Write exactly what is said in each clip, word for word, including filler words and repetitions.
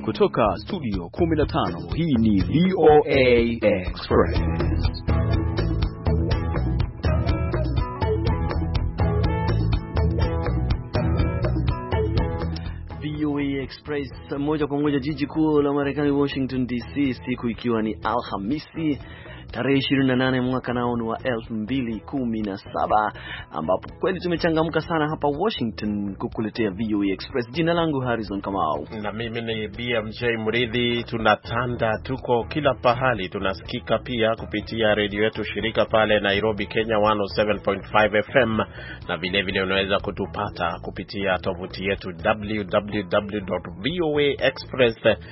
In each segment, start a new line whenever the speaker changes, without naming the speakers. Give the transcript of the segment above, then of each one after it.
kutoka studio kumi na tano, hii ni V O A Express. V O A Express moja kwa moja jiji kuu la Marekani, Washington D C, siku ikiwa ni Alhamisi tarehe ishirini na nane mwaka nao ni wa elfu mbili kumi na saba, ambapo kweli tumechangamka sana hapa Washington kukuletea V O A Express. Jina langu Harrison Kamau
na mimi ni B M J Mridhi. Tunatanda, tuko kila pahali, tunasikika pia kupitia redio yetu shirika pale Nairobi, Kenya one oh seven point five F M, na vile vile unaweza kutupata kupitia tovuti yetu w w w dot voa express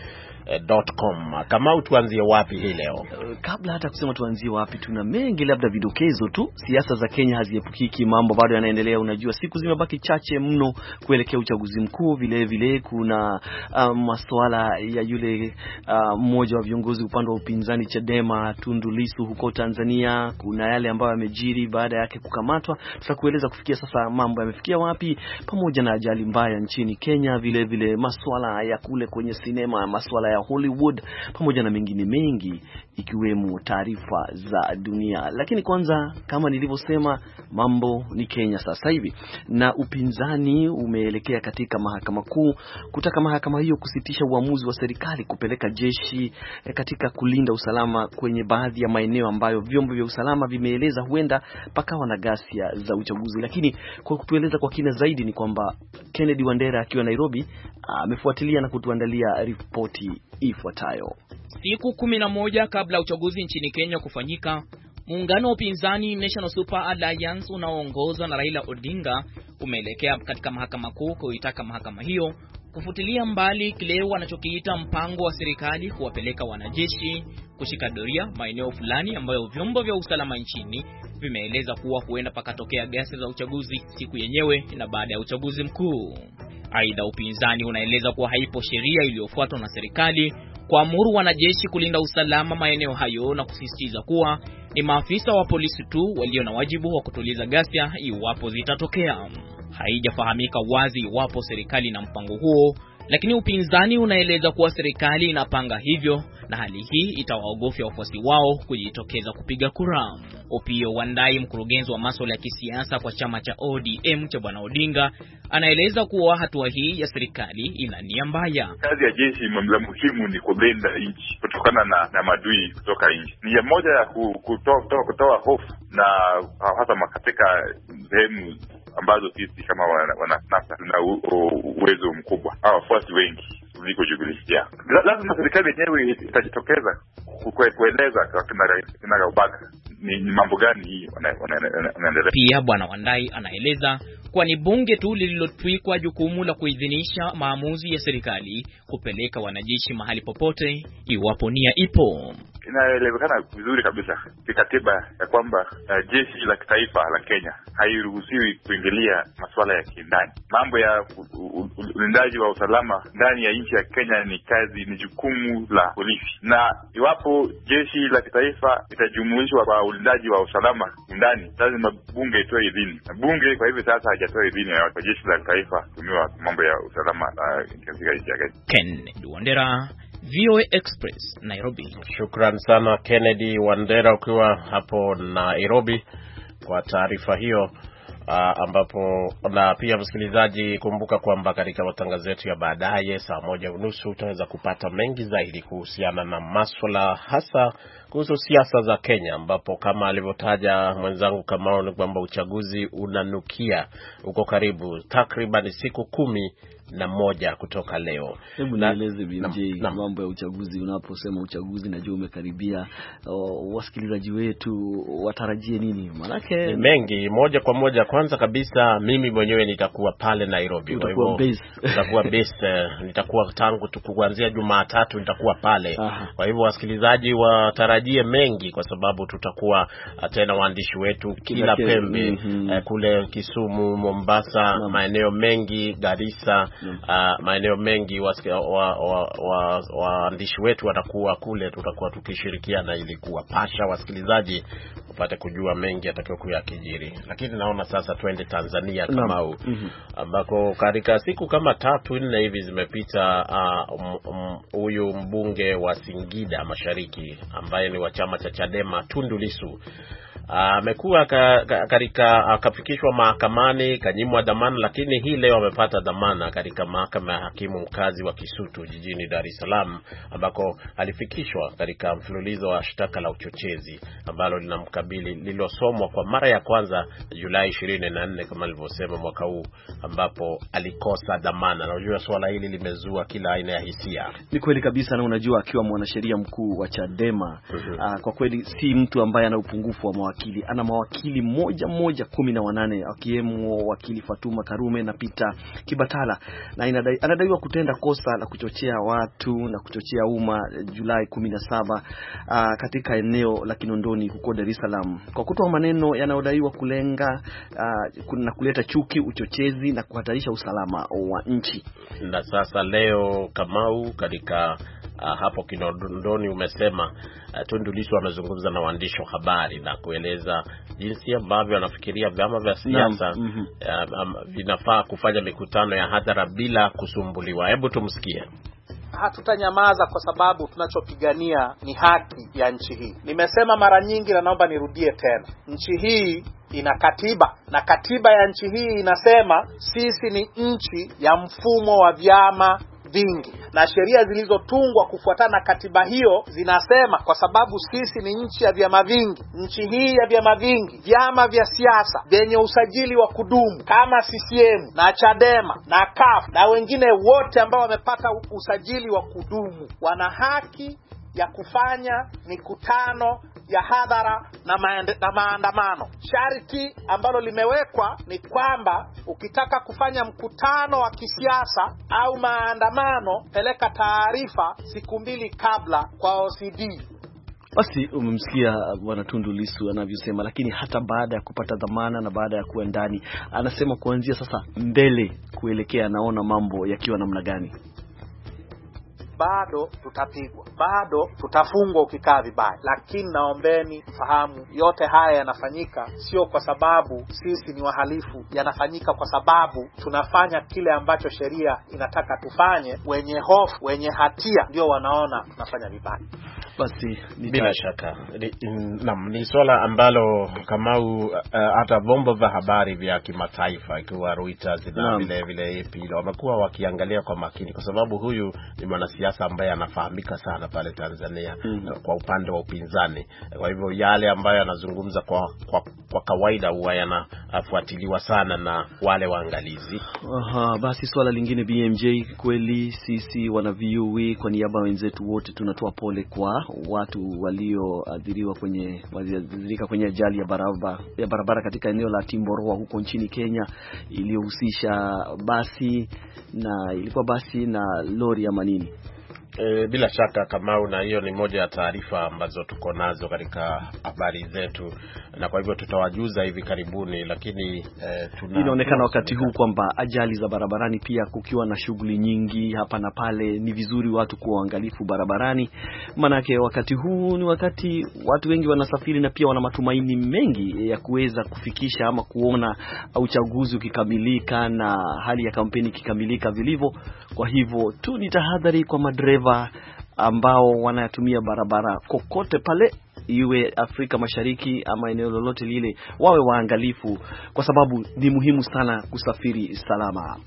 dot com. Kama tuanzie wapi hii leo?
Kabla hata kusema tuanzie wapi, tuna mengi, labda vidokezo tu. Siasa za Kenya haziepukiki, mambo bado yanaendelea. Unajua siku zimebaki chache mno kuelekea uchaguzi mkuu. Vile vile kuna uh, masuala ya yule mmoja uh, wa viongozi upande wa upinzani Chadema, Tundu Lissu huko Tanzania. Kuna yale ambayo yamejiri baada yake kukamatwa. Tutakueleza kufikia sasa mambo yamefikia wapi, pamoja na ajali mbaya nchini Kenya. Vile vile masuala ya kule kwenye sinema, masuala ya Hollywood, pamoja na mengine mengi ikiwemo taarifa za dunia. Lakini kwanza, kama nilivyosema, mambo ni Kenya sasa hivi, na upinzani umeelekea katika mahakama kuu kutaka mahakama hiyo kusitisha uamuzi wa serikali kupeleka jeshi katika kulinda usalama kwenye baadhi ya maeneo ambayo vyombo vya usalama vimeeleza huenda pakawa na ghasia za uchaguzi. Lakini kwa kutueleza kwa kina zaidi ni kwamba Kennedy Wandera akiwa Nairobi amefuatilia na kutuandalia ripoti ifuatayo.
Siku kumi na moja kabla uchaguzi nchini Kenya kufanyika, muungano wa upinzani National Super Alliance unaoongozwa na Raila Odinga umeelekea katika mahakama kuu kuitaka mahakama hiyo kufutilia mbali kile wanachokiita mpango wa serikali kuwapeleka wanajeshi kushika doria maeneo fulani ambayo vyombo vya usalama nchini vimeeleza kuwa huenda pakatokea ghasia za uchaguzi siku yenyewe na baada ya uchaguzi mkuu. Aidha, upinzani unaeleza kuwa haipo sheria iliyofuatwa na serikali kuamuru wanajeshi kulinda usalama maeneo hayo, na kusisitiza kuwa ni maafisa wa polisi tu walio na wajibu wa kutuliza ghasia iwapo zitatokea. Haijafahamika wazi iwapo serikali na mpango huo, lakini upinzani unaeleza kuwa serikali inapanga hivyo, na hali hii itawaogofya wafuasi wao kujitokeza kupiga kura. Opiyo Wandayi, mkurugenzi wa masuala ya kisiasa kwa chama cha O D M cha Bwana Odinga, anaeleza kuwa hatua hii ya serikali ina nia mbaya.
Kazi ya jeshi mamla muhimu ni kulinda nchi kutokana na, na madui kutoka nchi. Ni moja ya kutoa kutoa, kutoa hofu na hata katika sehemu ambazo sisi kama wanasiasa tuna uwezo mkubwa, hawa wafuasi wengi kuliko Jubilee. Lazima serikali yenyewe itajitokeza kueleza kina ubaga ni, ni mambo gani hii wanaendelea.
Pia Bwana Wandayi anaeleza kwa ni bunge tu lililotwikwa jukumu la kuidhinisha maamuzi ya serikali kupeleka wanajeshi mahali popote iwapo nia ipo.
Inaelewekana vizuri kabisa kikatiba ya kwamba uh, jeshi la kitaifa la Kenya hairuhusiwi kuingilia masuala ya kindani. Mambo ya ulindaji wa usalama ndani ya nchi ya Kenya ni kazi, ni jukumu la polisi, na iwapo jeshi la kitaifa itajumuishwa kwa ulindaji wa usalama ndani, lazima bunge itoe idhini. Na bunge kwa hivyo sasa hajatoa idhini kwa jeshi la kitaifa kutumiwa mambo ya usalama katika nchi ya Kenya.
Kennedy Wandera, V O A Express, Nairobi.
Shukran sana Kennedy Wandera ukiwa hapo Nairobi kwa taarifa hiyo. Uh, ambapo na pia msikilizaji, kumbuka kwamba katika matangazo yetu ya baadaye saa moja unusu utaweza kupata mengi zaidi kuhusiana na masuala hasa kuhusu siasa za Kenya, ambapo kama alivyotaja mwenzangu Kamau ni kwamba uchaguzi unanukia uko karibu, takriban siku kumi na moja kutoka leo.
Hebu nieleze B M J mambo ya uchaguzi. Unaposema uchaguzi najua umekaribia, uh, wasikilizaji wetu watarajie nini? Manake
mengi. Moja kwa moja, kwanza kabisa mimi mwenyewe nitakuwa pale Nairobi. Kwa hivyo nitakuwa base, nitakuwa tangu kuanzia Jumatatu nitakuwa pale. Aha. Kwa hivyo wasikilizaji watarajie mengi, kwa sababu tutakuwa tena waandishi wetu kila pembe, mm-hmm. eh, kule Kisumu, Mombasa, no. maeneo mengi, Garissa, no. uh, maeneo mengi waandishi wa, wa, wa, wa wetu watakuwa kule. Tutakuwa tukishirikiana ili kuwapasha wasikilizaji tupate kujua mengi atakayokuwa yakijiri. Lakini naona sasa twende Tanzania kama huu mm-hmm. ambako katika siku kama tatu nne hivi zimepita huyu uh, um, um, mbunge wa Singida Mashariki ambaye ni wa chama cha Chadema Tundu Lissu amekuwa ka, ka, katika akafikishwa mahakamani, kanyimwa dhamana, lakini hii leo amepata dhamana katika mahakama ya hakimu mkazi wa Kisutu jijini Dar es Salaam, ambako alifikishwa katika mfululizo wa shtaka la uchochezi ambalo linamkabili, lililosomwa kwa mara ya kwanza Julai ishirini na nne kama nilivyosema mwaka huu, ambapo alikosa dhamana. Na unajua swala hili limezua kila aina ya hisia.
Ni kweli kabisa, na unajua akiwa mwanasheria mkuu wa Chadema mm-hmm. uh, kwa kweli si mtu ambaye ana upungufu wa mawakili. Ana mawakili moja moja kumi na wanane akiwemo wakili Fatuma Karume na Peter Kibatala, na inadai, anadaiwa kutenda kosa la kuchochea watu na kuchochea umma Julai kumi na saba uh, katika eneo la Kinondoni huko Dar es Salaam kwa kutoa maneno yanayodaiwa kulenga uh, na kuleta chuki, uchochezi na kuhatarisha usalama wa nchi.
Na sasa leo Kamau katika Uh, hapo Kinondoni umesema uh, Tundu Lissu amezungumza na waandishi wa habari na kueleza jinsi ambavyo anafikiria vyama vya siasa mm-hmm. uh, um, vinafaa kufanya mikutano ya hadhara bila kusumbuliwa. Hebu tumsikie.
Hatutanyamaza kwa sababu tunachopigania ni haki ya nchi hii. Nimesema mara nyingi na naomba nirudie tena. Nchi hii ina katiba, na katiba ya nchi hii inasema sisi ni nchi ya mfumo wa vyama vingi, na sheria zilizotungwa kufuatana na katiba hiyo zinasema kwa sababu sisi ni nchi ya vyama vingi, nchi hii ya vyama vingi, vyama vya siasa vyenye usajili wa kudumu kama C C M na Chadema na C U F na wengine wote ambao wamepata usajili wa kudumu wana haki ya kufanya mikutano ya hadhara na, maende, na maandamano. Sharti ambalo limewekwa ni kwamba ukitaka kufanya mkutano wa kisiasa au maandamano, peleka taarifa siku mbili kabla kwa O C D.
Basi umemsikia bwana Tundu Lissu anavyosema, lakini hata baada ya kupata dhamana na baada ya kuwa ndani, anasema kuanzia sasa mbele kuelekea anaona mambo yakiwa namna gani.
Bado tutapigwa, bado tutafungwa ukikaa vibaya, lakini naombeni fahamu yote haya yanafanyika sio kwa sababu sisi ni wahalifu, yanafanyika kwa sababu tunafanya kile ambacho sheria inataka tufanye. Wenye hofu, wenye hatia ndio wanaona tunafanya vibaya.
Basi
bila shaka naam, ni swala ambalo Kamau uh, hata vyombo vya habari vya kimataifa ikiwa Reuters na vile vile A P wamekuwa wakiangalia kwa makini, kwa sababu huyu ni mwanasiasa ambaye anafahamika sana pale Tanzania mm-hmm. kwa upande wa upinzani. Kwa hivyo yale ambayo anazungumza kwa, kwa kwa kawaida huwa yanafuatiliwa sana na wale waangalizi.
Aha, basi swala lingine B M J, kweli sisi wana V O A kwa niaba wenzetu wote tunatoa pole kwa watu walioadhiriwa kwenye walioadhirika kwenye ajali ya barabara ya barabara katika eneo la Timboroa huko nchini Kenya, iliyohusisha basi na ilikuwa basi na lori ya manini.
E, bila shaka Kamau, na hiyo ni moja ya taarifa ambazo tuko nazo katika habari zetu, na kwa hivyo tutawajuza hivi karibuni. Lakini e, tuna
inaonekana wakati huu kwamba ajali za barabarani pia kukiwa na shughuli nyingi hapa na pale, ni vizuri watu kuwa waangalifu barabarani, manake wakati huu ni wakati watu wengi wanasafiri na pia wana matumaini mengi ya kuweza kufikisha ama kuona uchaguzi ukikamilika na hali ya kampeni ikikamilika vilivyo. Kwa hivyo tu ni tahadhari kwa madereva ambao wanatumia barabara kokote pale, iwe Afrika Mashariki ama eneo lolote lile, wawe waangalifu kwa sababu ni muhimu sana kusafiri salama.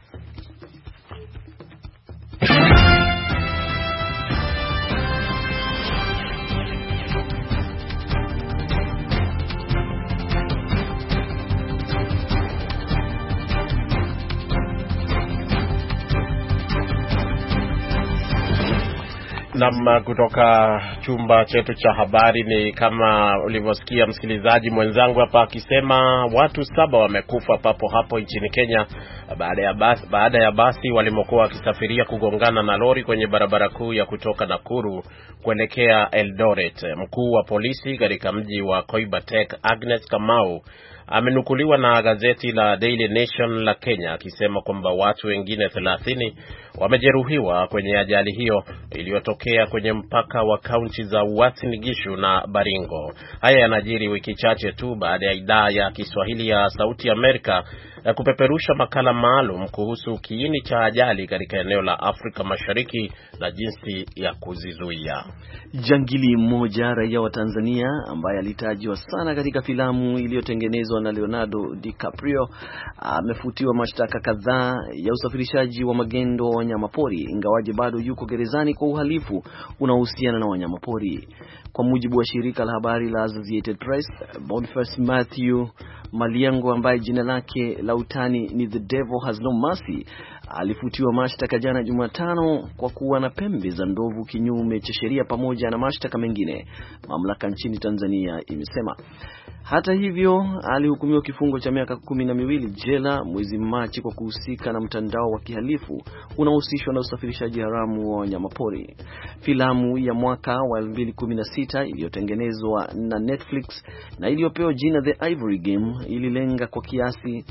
Na kutoka chumba chetu cha habari, ni kama ulivyosikia msikilizaji mwenzangu hapa akisema watu saba wamekufa papo hapo nchini Kenya baada ya basi, baada ya basi walimokuwa wakisafiria kugongana na lori kwenye barabara kuu ya kutoka Nakuru kuelekea Eldoret. Mkuu wa polisi katika mji wa Koibatek, Agnes Kamau, amenukuliwa na gazeti la Daily Nation la Kenya akisema kwamba watu wengine thelathini wamejeruhiwa kwenye ajali hiyo iliyotokea kwenye mpaka wa kaunti za Uasin Gishu na Baringo. Haya yanajiri wiki chache tu baada ya idhaa ya Kiswahili ya Sauti ya Amerika ya kupeperusha makala maalum kuhusu kiini cha ajali katika eneo la Afrika Mashariki na jinsi ya kuzizuia.
Jangili mmoja raia wa Tanzania ambaye alitajwa sana katika filamu iliyotengenezwa na Leonardo DiCaprio amefutiwa mashtaka kadhaa ya usafirishaji wa magendo wa wanyamapori, ingawaje bado yuko gerezani kwa uhalifu unaohusiana na wanyamapori. Kwa mujibu wa shirika la habari la Associated Press, Boniface Matthew Maliango ambaye jina lake la utani ni The Devil Has No Mercy alifutiwa mashtaka jana Jumatano kwa kuwa na pembe za ndovu kinyume cha sheria pamoja na mashtaka mengine, mamlaka nchini Tanzania imesema. Hata hivyo alihukumiwa kifungo cha miaka kumi na miwili jela mwezi Machi kwa kuhusika na mtandao wa kihalifu unaohusishwa na usafirishaji haramu wa wanyamapori. Filamu ya mwaka wa elfu mbili kumi na sita iliyotengenezwa na Netflix na iliyopewa jina The Ivory Game ililenga kwa kiasi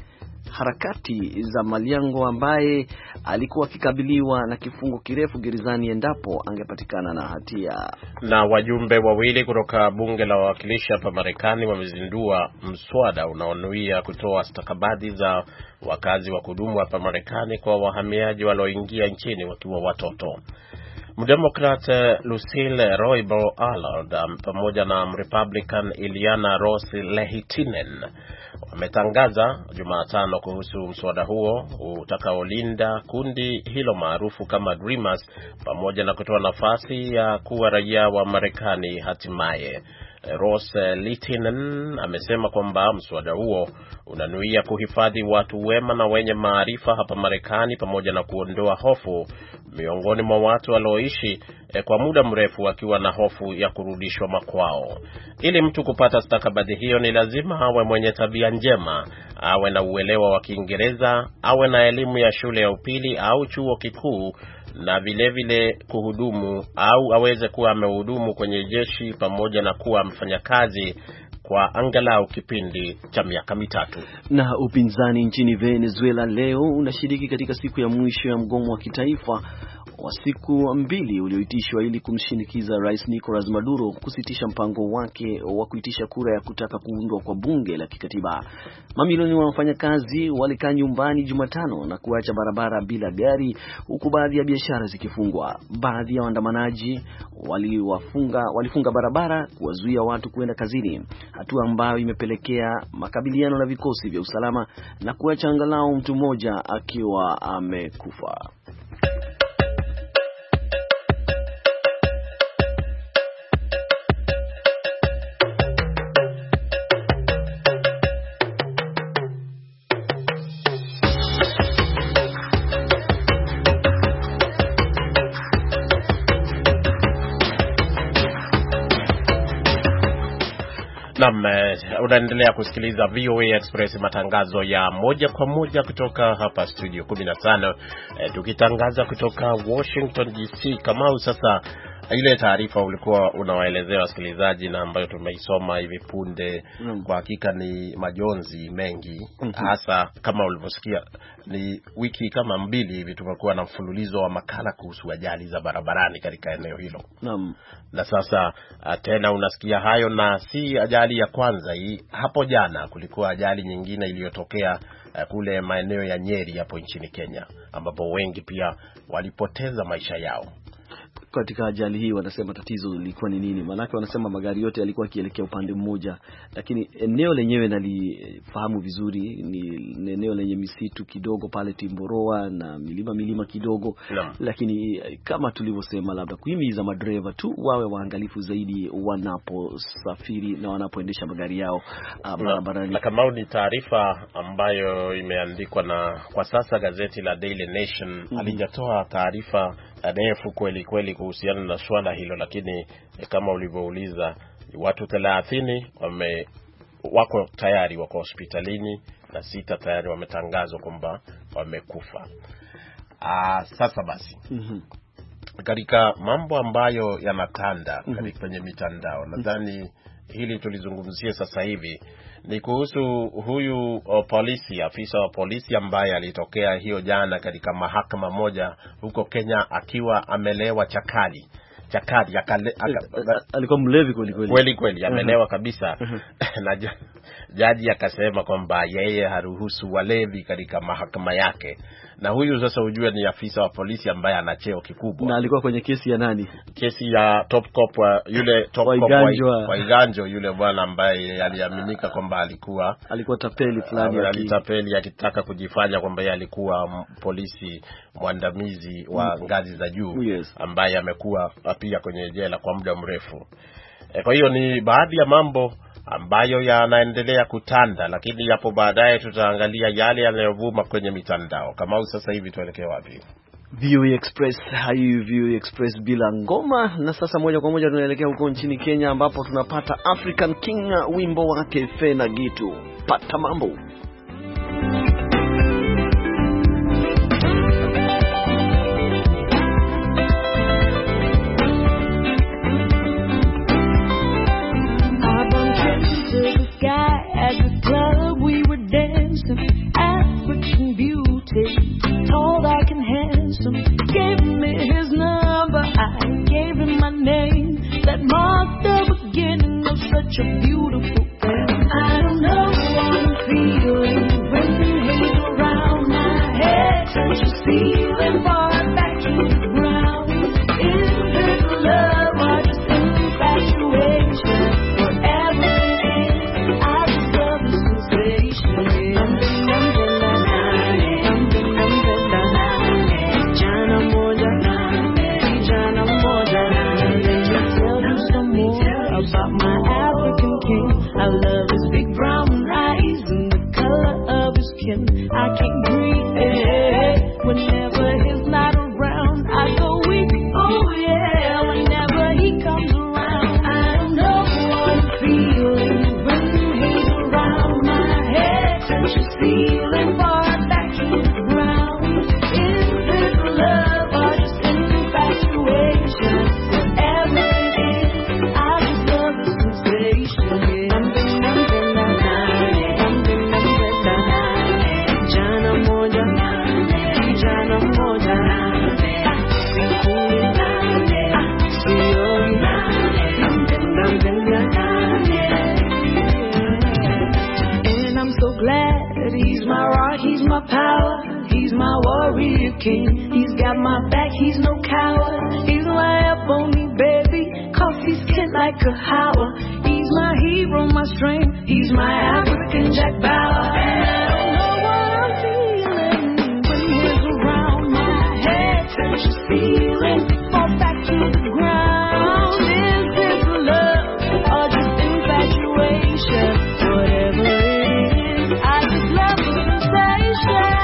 harakati za Maliango ambaye alikuwa akikabiliwa na kifungo kirefu gerezani endapo angepatikana na hatia.
Na wajumbe wawili kutoka bunge la wawakilishi hapa Marekani wamezindua mswada unaonuia kutoa stakabadhi za wakazi wa kudumu hapa Marekani kwa wahamiaji walioingia nchini wakiwa watoto. Mdemokrat Lucille Roybal Allard pamoja na Republican Iliana Ross Lehitinen wametangaza Jumatano kuhusu mswada huo utakaolinda kundi hilo maarufu kama Dreamers pamoja na kutoa nafasi ya kuwa raia wa Marekani hatimaye. Ross Lehitinen amesema kwamba mswada huo unanuia kuhifadhi watu wema na wenye maarifa hapa Marekani pamoja na kuondoa hofu miongoni mwa watu walioishi eh, kwa muda mrefu wakiwa na hofu ya kurudishwa makwao. Ili mtu kupata stakabadhi hiyo ni lazima awe mwenye tabia njema, awe na uelewa wa Kiingereza, awe na elimu ya shule ya upili au chuo kikuu na vile vile kuhudumu au aweze kuwa amehudumu kwenye jeshi pamoja na kuwa mfanyakazi kwa angalau kipindi cha miaka mitatu.
Na upinzani nchini Venezuela leo unashiriki katika siku ya mwisho ya mgomo wa kitaifa wa siku mbili ulioitishwa ili kumshinikiza Rais Nicolas Maduro kusitisha mpango wake wa kuitisha kura ya kutaka kuundwa kwa bunge la kikatiba. Mamilioni wa wafanyakazi walikaa nyumbani Jumatano na kuacha barabara bila gari, huku baadhi ya biashara zikifungwa. Baadhi ya waandamanaji waliwafunga walifunga barabara kuwazuia watu kwenda kazini, hatua ambayo imepelekea makabiliano na vikosi vya usalama na kuacha angalau mtu mmoja akiwa amekufa.
Naam, unaendelea kusikiliza V O A Express, matangazo ya moja kwa moja kutoka hapa studio kumi na tano, e, tukitangaza kutoka Washington D C. Kamau, sasa ile taarifa ulikuwa unawaelezea wasikilizaji na ambayo tumeisoma hivi punde, mm. kwa hakika ni majonzi mengi, mm -hmm. hasa kama ulivyosikia ni wiki kama mbili hivi tumekuwa na mfululizo wa makala kuhusu ajali za barabarani katika eneo hilo.
Naam.
Na sasa tena unasikia hayo, na si ajali ya kwanza hii. Hapo jana kulikuwa ajali nyingine iliyotokea uh, kule maeneo ya Nyeri hapo nchini Kenya, ambapo wengi pia walipoteza maisha yao.
Katika ajali hii wanasema tatizo lilikuwa ni nini? Maana wanasema magari yote yalikuwa yakielekea upande mmoja, lakini eneo lenyewe nalifahamu vizuri, ni eneo lenye misitu kidogo pale Timboroa na milima milima kidogo, no. Lakini kama tulivyosema, labda kuhimiza madereva tu wawe waangalifu zaidi wanaposafiri na wanapoendesha magari yao barabarani.
Na kama ni taarifa ambayo imeandikwa na kwa sasa gazeti la Daily Nation, mm -hmm. alijatoa taarifa ndefu kweli kweli kuhusiana na swala hilo, lakini eh, kama ulivyouliza, watu thelathini wame wako tayari wako hospitalini na sita tayari wametangazwa kwamba wamekufa. Ah, sasa basi. Mhm. Katika mambo ambayo yanatanda mm -hmm. katika kwenye mitandao, nadhani hili tulizungumzie sasa hivi ni kuhusu huyu uh, polisi, afisa wa polisi ambaye alitokea hiyo jana katika mahakama moja huko Kenya akiwa amelewa chakali. Chakali akale, aka,
alikuwa mlevi kweli kweli.
Kweli kweli amelewa kabisa. Na jaji akasema kwamba yeye haruhusu walevi katika mahakama yake. Na huyu sasa ujue ni afisa wa polisi ambaye ana cheo kikubwa.
Na alikuwa kwenye kesi ya nani?
Kesi ya top cop wa yule top
wa
cop
Iganjwa.
wa Iganjo, yule bwana ambaye aliaminika kwamba alikuwa
alikuwa tapeli fulani,
alitapeli akitaka kujifanya kwamba yeye alikuwa polisi mwandamizi wa mm. ngazi za juu,
yes.
ambaye amekuwa pia kwenye jela kwa muda mrefu. E, kwa hiyo ni baadhi ya mambo ambayo yanaendelea kutanda, lakini hapo baadaye tutaangalia yale yanayovuma kwenye mitandao. Kama sasa hivi tuelekee wapi?
V O A Express, hayu V O A Express bila ngoma. Na sasa moja kwa moja tunaelekea huko nchini Kenya ambapo tunapata African King, wimbo wake Fena Gitu. Pata mambo.
At the club we were dancing, African beauty, tall, dark and handsome. Gave me his number, I gave him my name. That marked the beginning of such a beautiful thing. I don't know what I'm feeling when he's around my head. Touch the ceiling, far back to the ground. Is this love or just infatuation? I love his big brown eyes and the color of his skin. I can't breathe whenever he's not around. I go weak, oh yeah, whenever he comes around. I don't know what I'm feeling when he's around my head. Touch the ceiling, far back to the ground. Is this love or just infatuation? Whatever it is, I just love the sensation. He's my rock, he's my power, he's my warrior king. He's got my back, he's no coward. He's my up on me, baby, coffee skin like a Howard. He's my hero, my strength, he's my African Jack Bauer. And I don't know what I'm feeling when he's around my head. Touch the ceiling, fall back to the ground. Is this love or just infatuation? Whatever it is, I just love the sensation.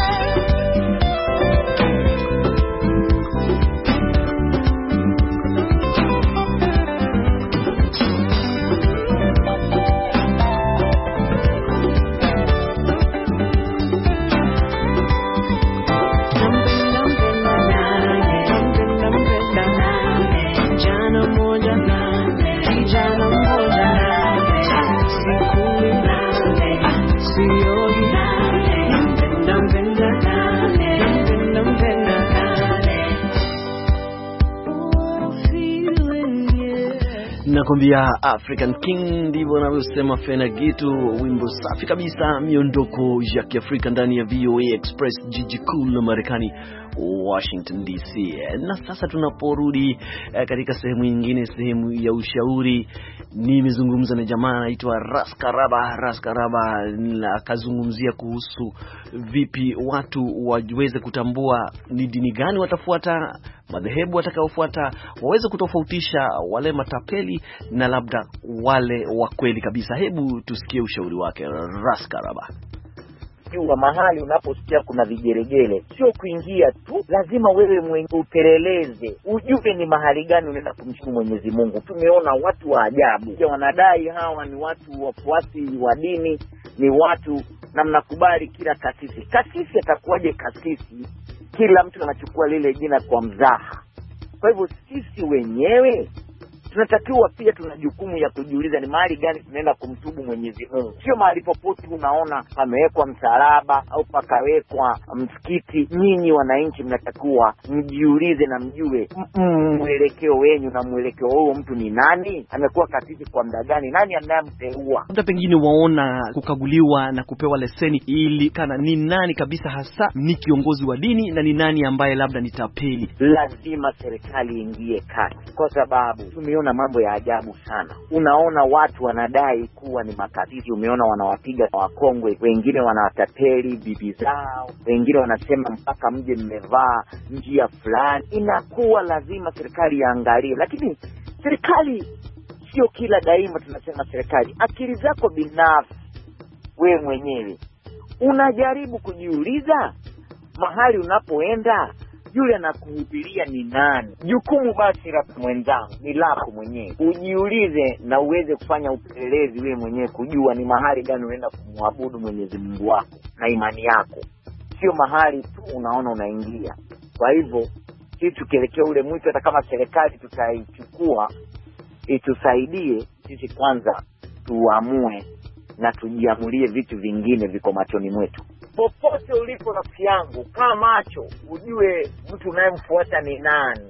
Nakwambia African King, ndivyo anavyosema Fena Gitu, wimbo safi kabisa, miondoko ya Kiafrika ndani ya V O A Express, jiji kuu la Marekani, Washington D C. Na sasa tunaporudi eh, katika sehemu nyingine, sehemu ya ushauri, nimezungumza na jamaa anaitwa Raskaraba. Raskaraba akazungumzia kuhusu vipi watu waweze kutambua ni dini gani watafuata, madhehebu watakaofuata, waweze kutofautisha wale matapeli na labda wale wa kweli kabisa. Hebu tusikie ushauri wake Raskaraba.
Jua mahali unaposikia kuna vigeregele, sio kuingia tu, lazima wewe mwenye upeleleze, ujue ni mahali gani unaenda kumshukuru Mwenyezi Mungu. Tumeona watu wa ajabu, wanadai hawa ni watu wafuasi wa dini, ni watu na mnakubali kila kasisi. Kasisi atakuwaje kasisi? Kila mtu anachukua lile jina kwa mzaha. Kwa hivyo sisi wenyewe tunatakiwa pia tuna jukumu ya kujiuliza ni mahali gani tunaenda kumtubu Mwenyezi Mungu. Sio mahali popote unaona pamewekwa msalaba au pakawekwa msikiti. Nyinyi wananchi mnatakiwa mjiulize na mjue mwelekeo wenu na mwelekeo huo mtu ni nani, amekuwa katiti kwa muda gani, nani anayemteua.
Hata pengine waona kukaguliwa na kupewa leseni ili kana ni nani kabisa hasa ni kiongozi wa dini na ni nani ambaye labda ni tapeli.
Lazima serikali ingie kati, kwa sababu tumeona mambo ya ajabu sana. Unaona watu wanadai kuwa ni makatili, umeona wanawapiga wakongwe, wengine wanawatapeli bibi zao, wengine wanasema mpaka mje mmevaa njia fulani. Inakuwa lazima serikali iangalie, lakini serikali sio kila daima tunasema serikali. Akili zako binafsi wewe mwenyewe unajaribu kujiuliza mahali unapoenda yule anakuhubiria ni nani. Jukumu basi la mwenzangu ni lako mwenyewe, ujiulize na uweze kufanya upelelezi wewe mwenyewe kujua ni mahali gani unaenda kumwabudu Mwenyezi Mungu wako na imani yako, sio mahali tu unaona unaingia. Kwa hivyo sisi tukielekea ule mwito, hata kama serikali tutaichukua itusaidie, sisi kwanza tuamue na tujiamulie vitu vingine viko machoni mwetu. Popote ulipo nafsi yangu, kaa macho ujue mtu unayemfuata ni nani.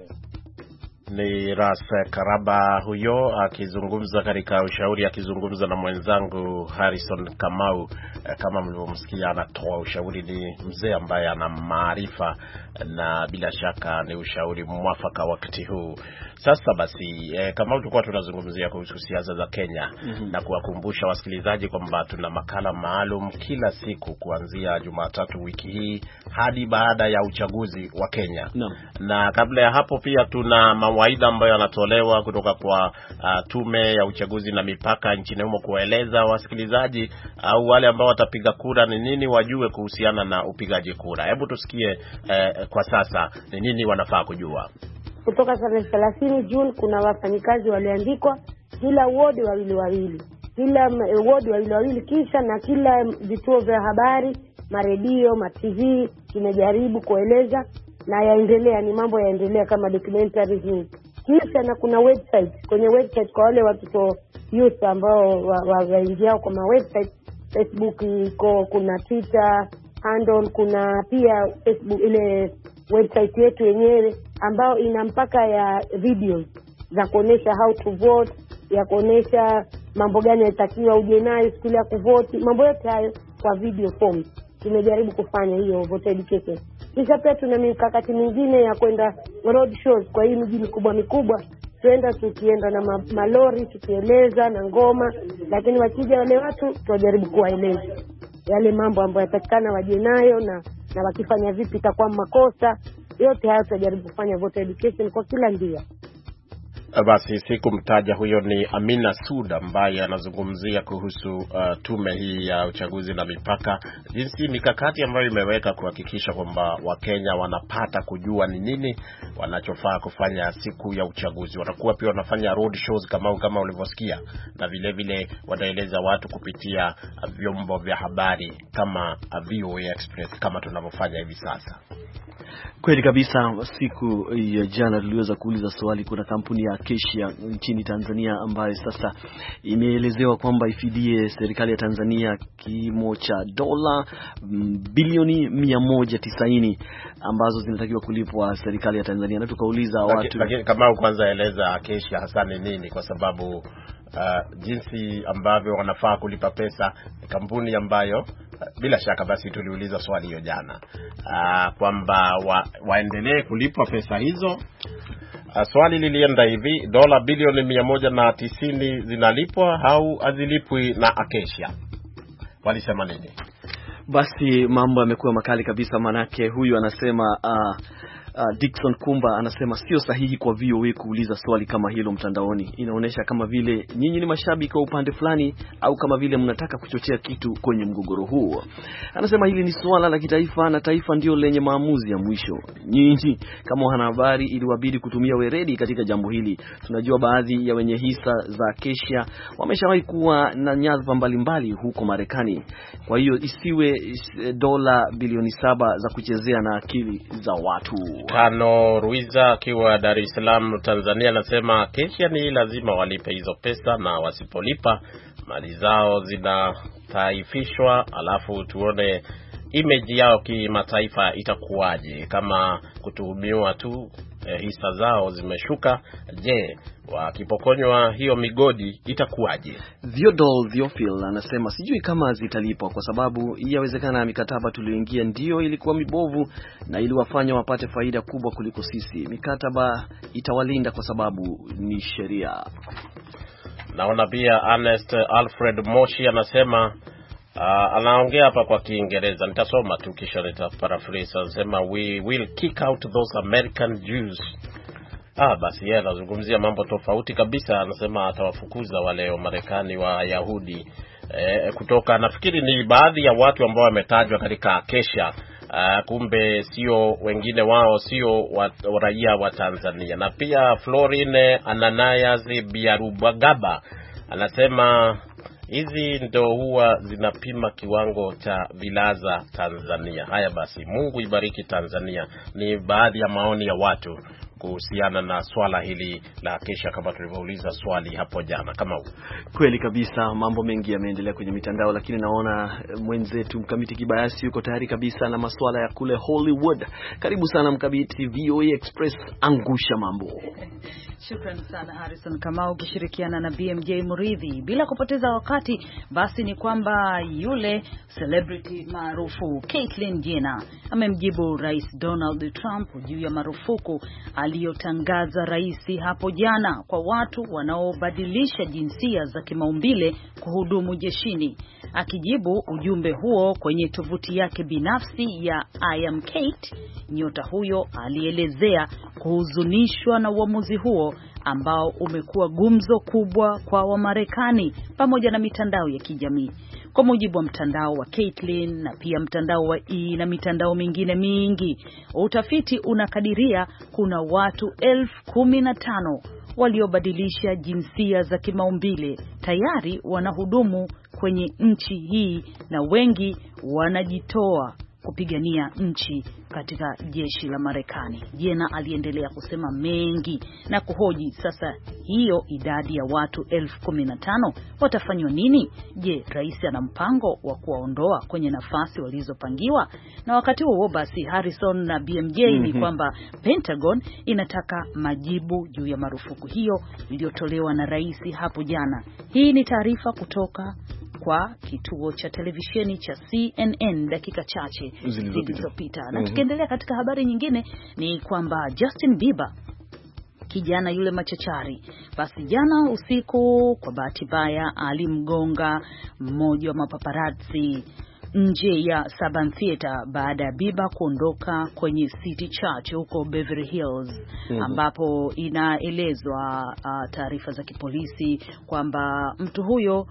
Ni Ras Karaba huyo akizungumza katika ushauri, akizungumza na mwenzangu Harrison Kamau. Kama mlivyomsikia, anatoa ushauri, ni mzee ambaye ana maarifa na bila shaka ni ushauri mwafaka wakati huu. Sasa basi, eh, kama tulikuwa tunazungumzia kuhusu siasa za Kenya, mm-hmm. na kuwakumbusha wasikilizaji kwamba tuna makala maalum kila siku kuanzia Jumatatu wiki hii hadi baada ya uchaguzi wa Kenya. No. Na kabla ya hapo pia tuna mawaidha ambayo yanatolewa kutoka kwa uh, tume ya uchaguzi na mipaka nchini humo kueleza wasikilizaji au uh, wale ambao watapiga kura ni nini wajue kuhusiana na upigaji kura. Hebu tusikie uh, kwa sasa ni nini wanafaa kujua.
Kutoka tarehe thelathini Juni kuna wafanyikazi walioandikwa kila ward wawili wawili. Kila ward wawili wawili, kisha na kila vituo vya habari, maredio, ma T V kimejaribu kueleza na yaendelea, ni mambo yaendelea kama documentary hii. Kisha na kuna website, kwenye website kwa wale watoto youth ambao waingia kwa ma website, Facebook iko, kuna Twitter handle, kuna pia Facebook ile website yetu yenyewe ambao ina mpaka ya videos za kuonesha how to vote, ya kuonesha mambo gani yatakiwa uje nayo siku ya kuvote, mambo yote hayo kwa video form. Tumejaribu kufanya hiyo voter education. Kisha pia tuna mikakati mingine ya kwenda road shows kwa hii miji mikubwa mikubwa. Tuenda tukienda na ma- malori tukieleza na ngoma, lakini wakija wale watu tunajaribu kuwaeleza yale mambo ambayo yatakana waje nayo na na wakifanya vipi itakuwa makosa. Yote hayo tunajaribu kufanya voter education kwa kila njia.
Basi sikumtaja, huyo ni Amina Suda ambaye anazungumzia kuhusu uh, tume hii ya uchaguzi na mipaka, jinsi mikakati ambayo imeweka kuhakikisha kwamba Wakenya wanapata kujua ni nini wanachofaa kufanya siku ya uchaguzi. Watakuwa pia wanafanya road shows kama kama ulivyosikia, na vile vile wataeleza watu kupitia vyombo vya habari kama V O A Express kama tunavyofanya hivi sasa.
Kweli kabisa. Siku ya jana tuliweza kuuliza swali, kuna kampuni ya Acacia nchini Tanzania ambayo sasa imeelezewa kwamba ifidie serikali ya Tanzania kimo cha dola bilioni mia moja tisaini ambazo zinatakiwa kulipwa serikali ya Tanzania. Na tukauliza watu,
lakini kama kwanza eleza Acacia hasa ni nini, kwa sababu uh, jinsi ambavyo wanafaa kulipa pesa, kampuni ambayo bila shaka basi tuliuliza swali hiyo jana, uh, kwamba wa, waendelee kulipwa pesa hizo. Uh, swali lilienda hivi, dola bilioni mia moja na tisini zinalipwa au hazilipwi na Acacia? Walisema nini?
Basi mambo yamekuwa makali kabisa, manake huyu anasema uh, Uh, Dickson Kumba anasema sio sahihi kwa V O A kuuliza swali kama hilo mtandaoni. Inaonesha kama vile nyinyi ni mashabiki wa upande fulani au kama vile mnataka kuchochea kitu kwenye mgogoro huo. Anasema hili ni swala la kitaifa na taifa ndio lenye maamuzi ya mwisho. Nyinyi kama wanahabari iliwabidi kutumia weredi katika jambo hili. Tunajua baadhi ya wenye hisa za Acacia wameshawahi kuwa na nyadhifa mbalimbali huko Marekani. Kwa hiyo isiwe dola bilioni saba za kuchezea na akili za watu.
Kano Ruiza akiwa Dar es Salaam Tanzania anasema Acacia ni lazima walipe hizo pesa, na wasipolipa mali zao zinataifishwa, alafu tuone image yao kimataifa itakuwaje kama kutuhumiwa tu eh, hisa zao zimeshuka. Je, wakipokonywa hiyo migodi itakuwaje?
Theodore Theophil anasema sijui kama zitalipwa kwa sababu yawezekana mikataba tulioingia ndio ilikuwa mibovu na iliwafanya wapate faida kubwa kuliko sisi. Mikataba itawalinda kwa sababu ni sheria.
Naona pia Ernest Alfred Moshi anasema Uh, anaongea hapa kwa Kiingereza, nitasoma tu kisha nitaparaphrase. Anasema we will kick out those American Jews. Ah, basi yeye anazungumzia mambo tofauti kabisa. Anasema atawafukuza wale wa Marekani wa Yahudi eh, kutoka, nafikiri ni baadhi ya watu ambao wametajwa katika Acacia. Uh, kumbe sio wengine, wao sio wa, raia wa Tanzania. Na pia Florine Ananias Biarubagaba anasema hizi ndo huwa zinapima kiwango cha vilaza Tanzania. Haya basi, Mungu ibariki Tanzania. Ni baadhi ya maoni ya watu kuhusiana na swala hili la Acacia kama tulivyouliza swali hapo jana. Kama huu
kweli kabisa, mambo mengi yameendelea kwenye mitandao, lakini naona mwenzetu Mkamiti Kibayasi yuko tayari kabisa na masuala ya kule Hollywood. Karibu sana Mkamiti, V O A Express, angusha mambo.
Shukrani sana Harrison Kamau ukishirikiana na B M J Muridhi. Bila kupoteza wakati, basi ni kwamba yule celebrity maarufu Caitlyn Jenner amemjibu Rais Donald Trump juu ya marufuku aliyotangaza rais hapo jana kwa watu wanaobadilisha jinsia za kimaumbile kuhudumu jeshini. Akijibu ujumbe huo kwenye tovuti yake binafsi ya I am Kate, nyota huyo alielezea kuhuzunishwa na uamuzi huo ambao umekuwa gumzo kubwa kwa Wamarekani pamoja na mitandao ya kijamii. Kwa mujibu wa mtandao wa Caitlyn na pia mtandao wa E na mitandao mingine mingi, utafiti unakadiria kuna watu elfu kumi na tano waliobadilisha jinsia za kimaumbile tayari wanahudumu kwenye nchi hii, na wengi wanajitoa kupigania nchi katika jeshi la Marekani. Jenner aliendelea kusema mengi na kuhoji sasa hiyo idadi ya watu elfu kumi na tano watafanywa nini? Je, rais ana mpango wa kuwaondoa kwenye nafasi walizopangiwa? Na wakati huo basi Harrison na B M J mm-hmm. ni kwamba Pentagon inataka majibu juu ya marufuku hiyo iliyotolewa na rais hapo jana. Hii ni taarifa kutoka kwa kituo cha televisheni cha C N N dakika chache zilizopita. Na tukiendelea katika habari nyingine ni kwamba Justin Bieber, kijana yule machachari, basi jana usiku kwa bahati mbaya alimgonga mmoja wa mapaparazzi nje ya Saban Theater baada ya Bieber kuondoka kwenye City Church huko Beverly Hills, mm-hmm. ambapo inaelezwa uh, taarifa za kipolisi kwamba mtu huyo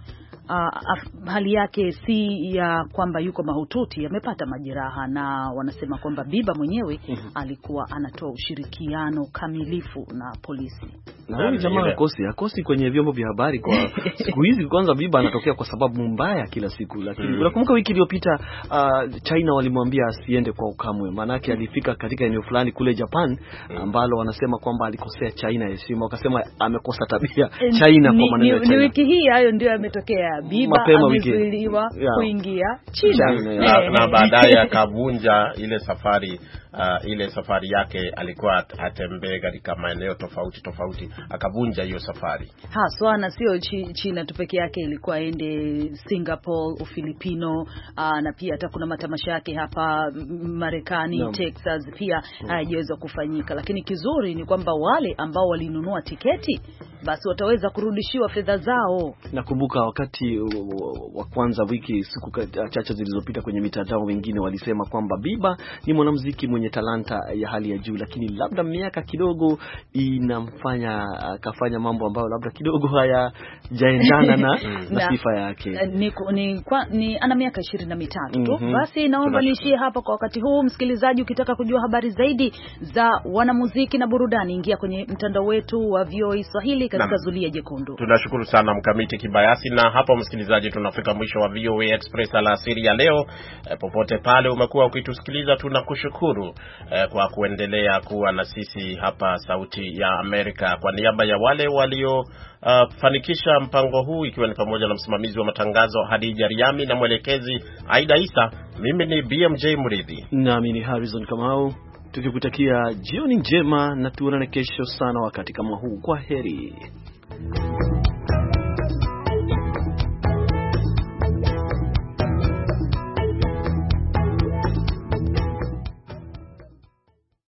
Uh, hali yake si ya kwamba yuko mahututi, amepata majeraha, na wanasema kwamba Bieber mwenyewe mm-hmm. alikuwa anatoa ushirikiano kamilifu na polisi.
Na huyu jamaa akosi, akosi kwenye vyombo vya habari kwa siku hizi. Kwanza Bieber anatokea kwa sababu mbaya kila siku, lakini mm. unakumbuka wiki iliyopita uh, China walimwambia asiende kwa ukamwe, maana yake alifika katika eneo fulani kule Japan ambalo wanasema kwamba alikosea China heshima, wakasema amekosa tabia China kwa maneno ya China.
Ni wiki hii hayo ndio yametokea. Bieber amezuiliwa kuingia China,
China na, na baadaye akavunja ile safari uh, ile safari yake, alikuwa atembee katika maeneo tofauti tofauti, akavunja hiyo safari.
Haswa na sio China tu peke yake, ilikuwa aende Singapore, Ufilipino, uh, na pia hata kuna matamasha yake hapa Marekani, no. Texas pia hayajaweza kufanyika, lakini kizuri ni kwamba wale ambao walinunua tiketi basi wataweza kurudishiwa fedha zao.
Nakumbuka wakati wa kwanza wiki siku chache zilizopita kwenye mitandao wengine walisema kwamba Bieber ni mwanamuziki mwenye talanta ya hali ya juu, lakini labda miaka kidogo inamfanya akafanya mambo ambayo labda kidogo hayajaendana na, na sifa yake.
Ni, ni, kwa, ni ana miaka ishirini na mitatu tu. Mm-hmm. Basi naomba niishie hapa kwa wakati huu. Msikilizaji, ukitaka kujua habari zaidi za wanamuziki na burudani, ingia kwenye mtandao wetu wa V O A Swahili katika Zulia Jekundu.
Tunashukuru sana Mkamiti Kibayasi, na hapo hapo msikilizaji, tunafika mwisho wa V O A Express alasiri ya leo. E, popote pale umekuwa ukitusikiliza, tunakushukuru e, kwa kuendelea kuwa na sisi hapa Sauti ya Amerika. Kwa niaba ya wale walio uh, fanikisha mpango huu, ikiwa ni pamoja na msimamizi wa matangazo Hadija Riami na mwelekezi Aida Isa, mimi ni B M J Muridhi
na mimi ni Harrison Kamau, tukikutakia jioni njema na tuonane kesho sana wakati kama huu. Kwa heri.